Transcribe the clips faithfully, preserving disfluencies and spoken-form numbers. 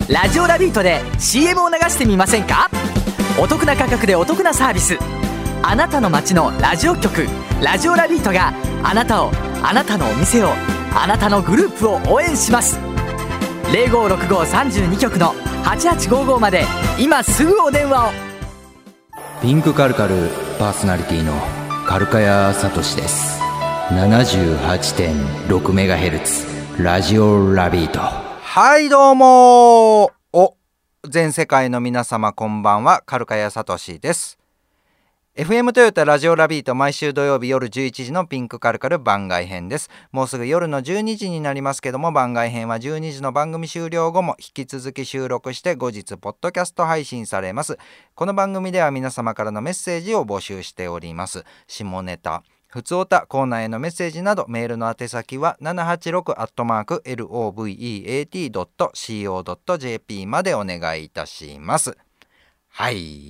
ラジオラビートで シーエム を流してみませんか？お得な価格でお得なサービス。あなたの街のラジオ局ラジオラビートがあなたを、あなたのお店を、あなたのグループを応援します。 ゼロごろくごさんにきょくのはちはちごーごーまで今すぐお電話を。 ピンクカルカルパーソナリティのカルカヤサトシです。 ななじゅうはちてんろくメガヘルツ ラジオラビート。 はいどうもお全世界の皆様こんばんは、カルカヤサトシです。 エフエム トヨタラジオラビート、毎週土曜日夜じゅういちじのピンクカルカル番外編です。もうすぐ夜のじゅうにじになりますけども、番外編はじゅうにじの番組終了後も引き続き収録して後日ポッドキャスト配信されます。この番組では皆様からのメッセージを募集しております。下ネタ、ふつおた、コーナーへのメッセージなどメールの宛先は ななはちろく アットマーク エルオーブイイーエーティー ドット シーオー ドット ジェーピー までお願いいたします。はい、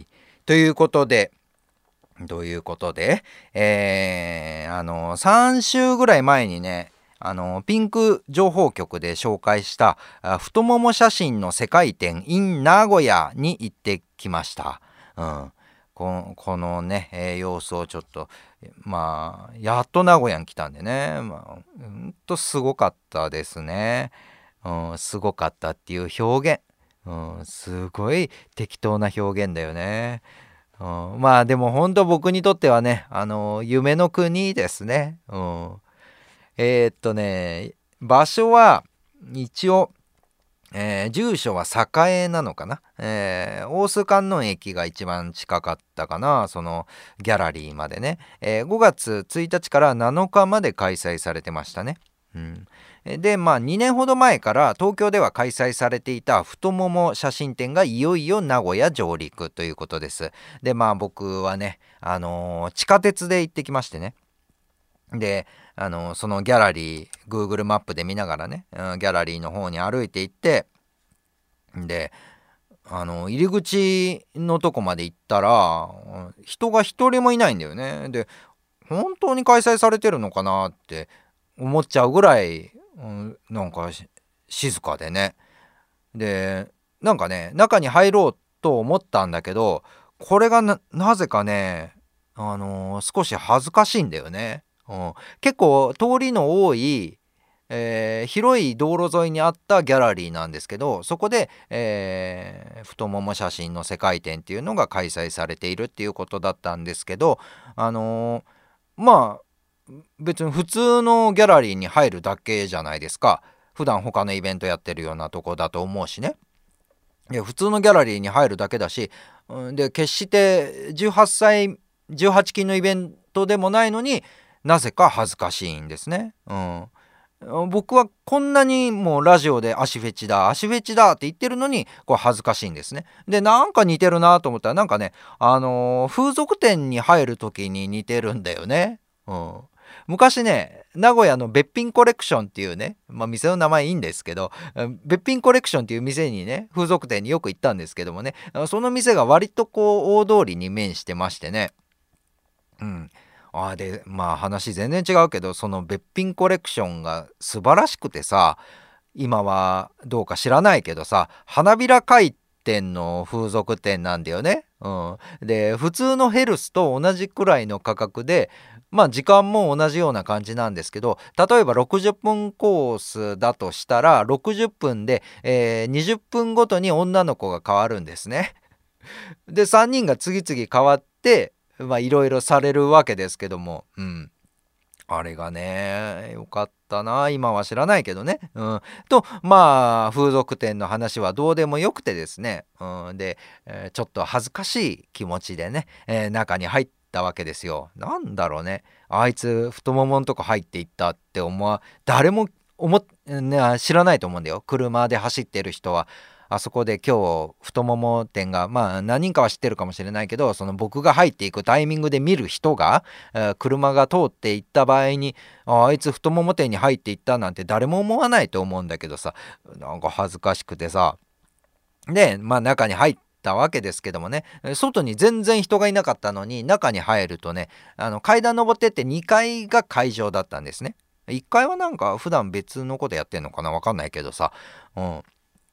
ということでということで、えー、あのさんしゅうぐらい前にね、あのピンク情報局で紹介した太もも写真の世界展 in 名古屋に行ってきました。うん、この、このね、えー、様子をちょっと、まあやっと名古屋に来たんでね、まあ、ほんとすごかったですね。うん、すごかったっていう表現、うん、すごい適当な表現だよね。うん、まあでも本当僕にとってはね、あの夢の国ですね。うん、えー、っとね場所は一応、えー、住所は栄なのかな、えー、大須観音駅が一番近かったかな、そのギャラリーまでね、えー、ごがつついたちからなのかまで開催されてましたね。うん、でまあにねんほど前から東京では開催されていた太もも写真展がいよいよ名古屋上陸ということです。でまあ僕はね、あのー、地下鉄で行ってきましてね、で、あのー、そのギャラリー Google マップで見ながらね、うん、ギャラリーの方に歩いて行って、であのー、入り口のとこまで行ったら人が一人もいないんだよね。で本当に開催されてるのかなって思っちゃうぐらい、うん、なんか静かでね。でなんかね中に入ろうと思ったんだけど、これが な, なぜかね、あのー、少し恥ずかしいんだよね。うん、結構通りの多い、えー、広い道路沿いにあったギャラリーなんですけど、そこで、えー、太もも写真の世界展っていうのが開催されているっていうことだったんですけど、あのー、まあ別に普通のギャラリーに入るだけじゃないですか。普段他のイベントやってるようなとこだと思うしね。いや普通のギャラリーに入るだけだし、で決してじゅうはっさいじゅうはちきんのイベントでもないのになぜか恥ずかしいんですね。うん、僕はこんなにもうラジオで足フェチだ足フェチだって言ってるのにこれ恥ずかしいんですね。でなんか似てるなと思ったら、なんかね、あのー、風俗店に入る時に似てるんだよね。うん、昔ね名古屋のべっぴんコレクションっていうね、まあ、店の名前いいんですけど、べっぴんコレクションっていう店にね、風俗店によく行ったんですけどもね、その店が割とこう大通りに面してましてね、うん、あでまあ話全然違うけど、そのべっぴんコレクションが素晴らしくてさ、今はどうか知らないけどさ、花びら回転の風俗店なんだよね。うん、で普通のヘルスと同じくらいの価格で、まあ時間も同じような感じなんですけど、例えばろくじゅっぷんコースだとしたらろくじゅっぷんで、えー、にじゅっぷんごとに女の子が変わるんですね。でさんにんが次々変わってまあいろいろされるわけですけども、うん、あれがねよかったな、今は知らないけどね。うん、とまあ風俗店の話はどうでもよくてですね、うん、で、えー、ちょっと恥ずかしい気持ちでね、えー、中に入ったわけですよ。なんだろうね、あいつ太もものとこ入っていったって思わ誰も思っ、ね、知らないと思うんだよ。車で走ってる人はあそこで今日太もも店が、まあ何人かは知ってるかもしれないけど、その僕が入っていくタイミングで見る人が、えー、車が通っていった場合に あ, あいつ太もも店に入っていったなんて誰も思わないと思うんだけどさ、なんか恥ずかしくてさ、でまあ中に入ったわけですけどもね、外に全然人がいなかったのに中に入るとね、あの階段登ってってにかいが会場だったんですね。いっかいはなんか普段別のことやってんのかな、わかんないけどさ、うん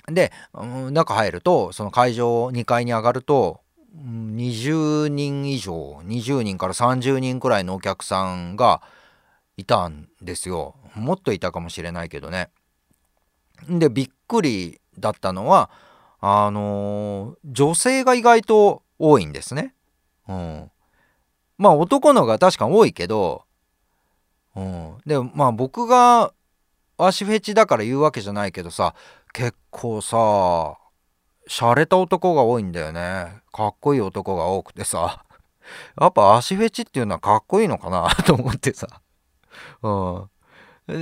で、うん、中入るとその会場にかいに上がるとにじゅうにん以上にじゅうにんからさんじゅうにんくらいのお客さんがいたんですよ。もっといたかもしれないけどね。でびっくりだったのはあのー女性が意外と多いんですね。うん、まあ男のが確か多いけど、うん、でまあ僕が足フェチだから言うわけじゃないけどさ、結構さ洒落た男が多いんだよね。かっこいい男が多くてさ、やっぱ足フェチっていうのはかっこいいのかなと思ってさ、うん、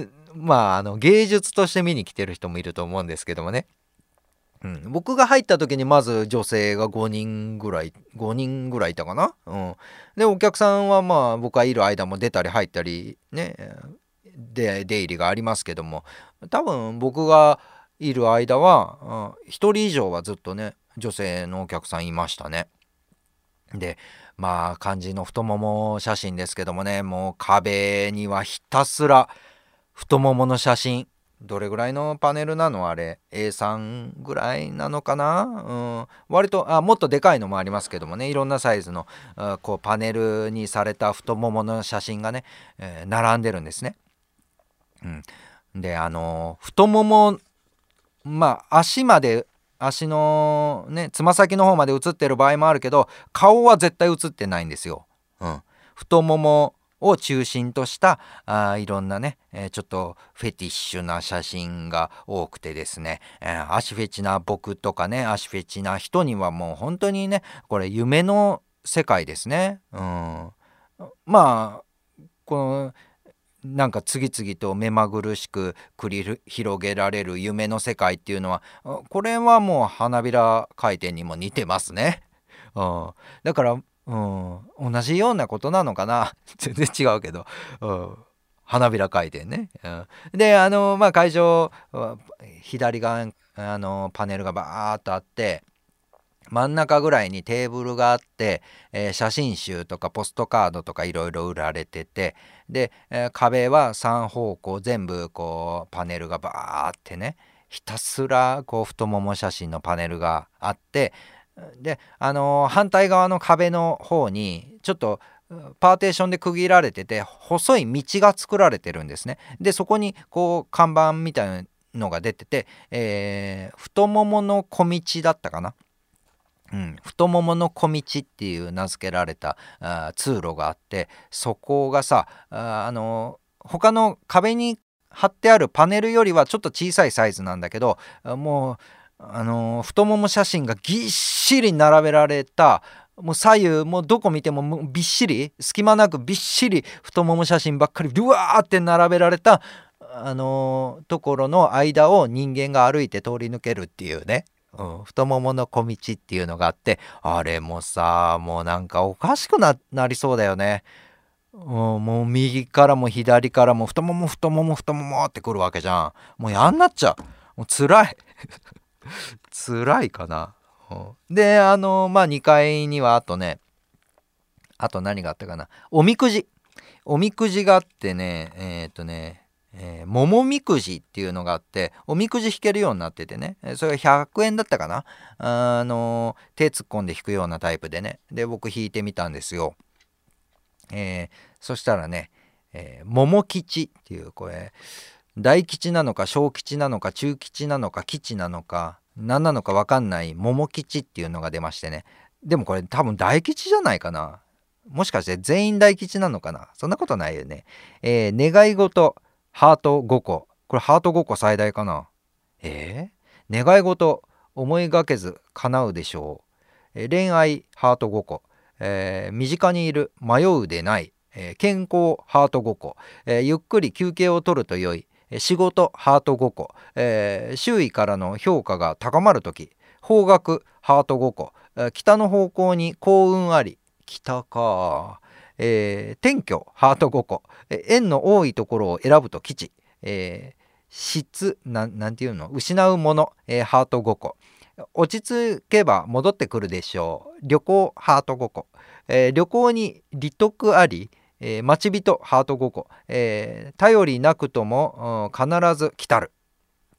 まああの芸術として見に来てる人もいると思うんですけどもね、うん、僕が入った時にまず女性がごにんぐらいごにんぐらいいたかな、うん、でお客さんはまあ僕がいる間も出たり入ったりね、で出入りがありますけども、多分僕がいる間は、うん、ひとり以上はずっとね女性のお客さんいましたね。でまあ肝心の太もも写真ですけどもね、もう壁にはひたすら太ももの写真。どれぐらいのパネルなのあれ エースリー ぐらいなのかな、うん、割とあもっとでかいのもありますけどもね、いろんなサイズのあこうパネルにされた太ももの写真がね、えー、並んでるんですね。うん、であのー、太ももまあ足まで足のねつま先の方まで写ってる場合もあるけど、顔は絶対写ってないんですよ。うん、太ももを中心としたあいろんなね、えー、ちょっとフェティッシュな写真が多くてですね、えー、足フェチな僕とかね足フェチな人にはもう本当にねこれ夢の世界ですね。うん、まあこのなんか次々と目まぐるしく繰り広げられる夢の世界っていうのは、これはもう花びら回転にも似てますね。うん、だから、うん、同じようなことなのかな全然違うけど、うん、花びら回転ね。うん、であのまあ会場左側あのパネルがバーッとあって、真ん中ぐらいにテーブルがあって、えー、写真集とかポストカードとかいろいろ売られてて、で、えー、壁はさん方向全部こうパネルがバーってねひたすらこう太もも写真のパネルがあって、で、あのー、反対側の壁の方にちょっとパーテーションで区切られてて細い道が作られてるんですね。でそこにこう看板みたいなのが出てて、えー、太ももの小道だったかな、うん、太ももの小道っていう名付けられたあ通路があって、そこがさあ、あの他の壁に貼ってあるパネルよりはちょっと小さいサイズなんだけど、もうあの太もも写真がぎっしり並べられた、もう左右もうどこ見てもびっしり隙間なくびっしり太もも写真ばっかりブワーって並べられたあのところの間を人間が歩いて通り抜けるっていうね、うん、太ももの小道っていうのがあって、あれもさもうなんかおかしく な, なりそうだよね。うん、もう右からも左からも太もも太もも太ももってくるわけじゃん。もうやんなっちゃう。もう辛い辛いかな、うん、であのまあにかいにはあとねあと何があったかな、おみくじおみくじがあってねえー、っとねえー、桃みくじっていうのがあって、おみくじ引けるようになっててね、それがひゃくえんだったかな、あの手突っ込んで引くようなタイプでね、で僕引いてみたんですよ。えー、そしたらね、えー、桃吉っていうこれ大吉なのか小吉なのか中吉なのか吉なのか何なのか分かんない桃吉っていうのが出ましてね、でもこれ多分大吉じゃないかな、もしかして全員大吉なのかな、そんなことないよね。えー、願い事ハートごこ、これハートごこ最大かな。えー、願い事思いがけず叶うでしょう、えー、恋愛ハートごこ、えー、身近にいる迷うでない、えー、健康ハートごこ、えー、ゆっくり休憩を取ると良い、えー、仕事ハートごこ、えー、周囲からの評価が高まるとき、方角ハートごこ、えー、北の方向に幸運あり、北か、えー、転居ハートごこ、縁の多いところを選ぶと吉、えー、質な、なんていうの失うもの、えー、ハートごこ、落ち着けば戻ってくるでしょう、旅行ハートごこ、えー、旅行に利得あり、えー、待ち人ハートごこ、えー、頼りなくとも、うん、必ず来たる、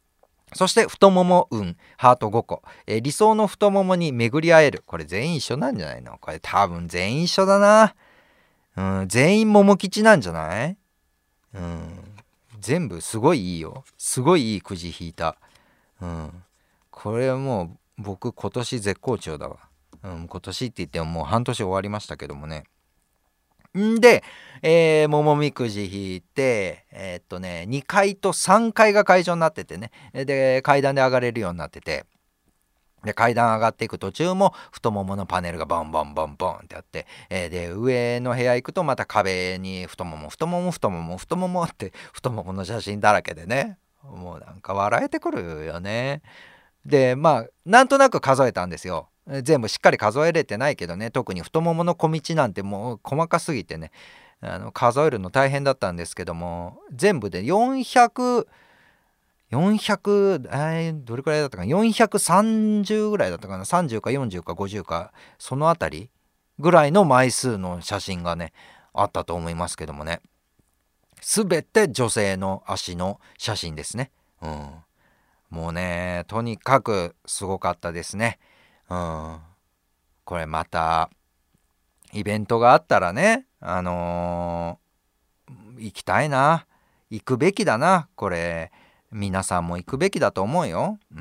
そして太もも運ハートごこ、えー、理想の太ももに巡り合える。これ全員一緒なんじゃないの？これ多分全員一緒だな。うん、全員桃吉なんじゃない？うん、全部すごいいいよ。すごいいいくじ引いた。うん、これはもう僕今年絶好調だわ。うん、今年って言ってももう半年終わりましたけどもね。んで、えー、桃みくじ引いて、えー、っとね、にかいとさんかいが会場になっててね。で、階段で上がれるようになってて。で、階段上がっていく途中も太もものパネルがボンボンボンボンってあって、えー、で、上の部屋行くとまた壁に太もも、太もも、太もも、太ももって太ももの写真だらけでね。もうなんか笑えてくるよね。で、まあ、なんとなく数えたんですよ。全部しっかり数えれてないけどね、特に太ももの小道なんてもう細かすぎてね、あの数えるの大変だったんですけども、全部でよんひゃく、よんひゃく、えー、どれくらいだったかな、よんひゃくさんじゅうぐらいだったかな、さんじゅうかよんじゅうかごじゅうか、そのあたりぐらいの枚数の写真がね、あったと思いますけどもね、すべて女性の足の写真ですね。うん、もうね、とにかくすごかったですね。うん、これまたイベントがあったらね、あのー、行きたいな、行くべきだな。これ皆さんも行くべきだと思うよ。うん、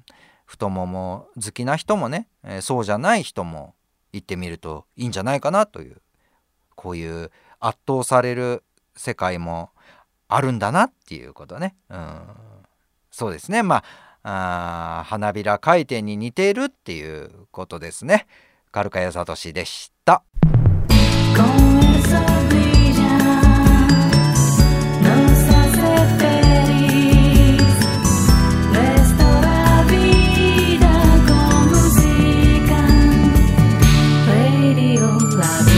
太もも好きな人もね、えー、そうじゃない人も行ってみるといいんじゃないかなという、こういう圧倒される世界もあるんだなっていうことね。うん、そうですね。まああ花びら回転に似ているっていうことですね。カルカヤサトシでした。 Radio Lab